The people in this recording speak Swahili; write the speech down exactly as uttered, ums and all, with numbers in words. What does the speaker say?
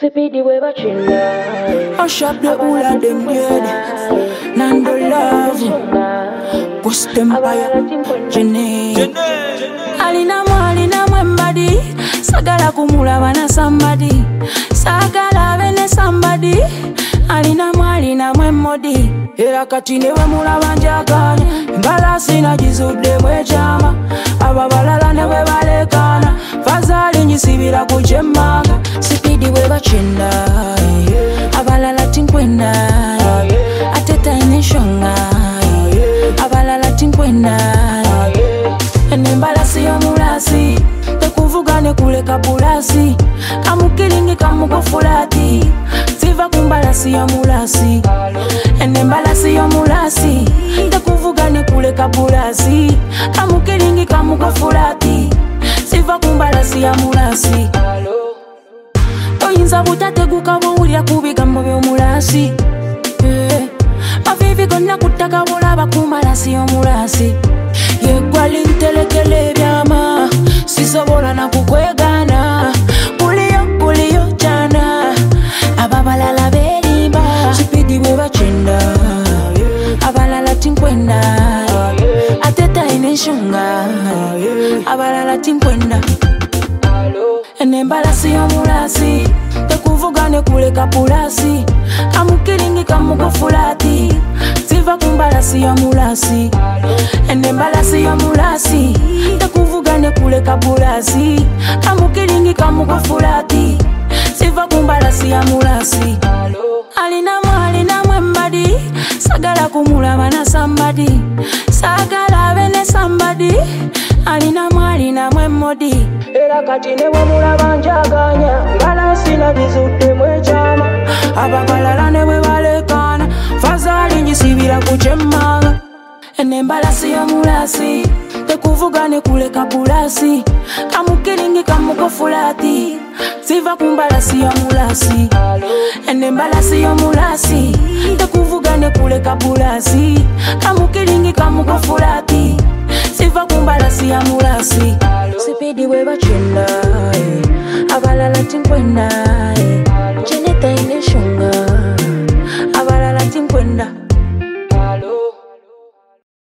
Speedy way bachinga. I shop the whole of them dead. Nando love. Post Empire. Jenny. Alina mo alina mwembadi. Sagala kumulaba na somebody. Sagala bene somebody. Alina mo alina mwemmodi. Era kati newe mulaba njaganya. Mbalasi na jizudde mwechama. Ababalala newe balekana. Fazali njisibira kuchemanga. Speedy we bachinda. Abalala tinkwenda. Ateta ineshonga. Abalala tinkwenda. Ene mbalasi yo mulasi. Tekuvuga ne kuleka bulasi. Kamukiringi kamugofulati. Siva kumbalasi yo mulasi. Ene mbalasi yo mulasi. Tekuvuga ne kuleka bulasi. Kamukiringi kamugofulati. Siva kumbalasi ya mulasi. Oyinza butateguka bw'owulira ku bigambo by'omulasi. Mavivi gonna kuttaka bw'olaba ku malasi y'omulasi. Yeggwa lintelekele ebyama. Sisobola na kukwegana. Kuliyo kuliyo jana. Ababalala berimba. Speedy bwe bachinda. Abalala tinkwenda. Ateta ineshunga. Abalala tinkwenda. Ene mbalasi y'omulasi. Tekuvuga ne kuleka pulasi. Kamukiringi kamugofulati. Siva kumbalasi y'omulasi. Ene mbalasi y'omulasi. Tekuvuga ne kuleka pulasi. Kamukiringi kamugofulati. Siva kumbalasi y'omulasi. Alina mo alina mwembadi. Sagala kumulaba na somebody. Sagala bene somebody. Alina mo alina mwemmodi. Era kati newe mulaba njaganya. Mbalasi na jizudde mwechama. Ababalala newe balekana. Fazali njisibira kuchemanga. Ene mbalasi y'omulasi. Tekuvuga ne kuleka bulasi. Kamukiringi kamugofulati. Siva kumbalasi y'omulasi. Ene mbalasi y'omulasi.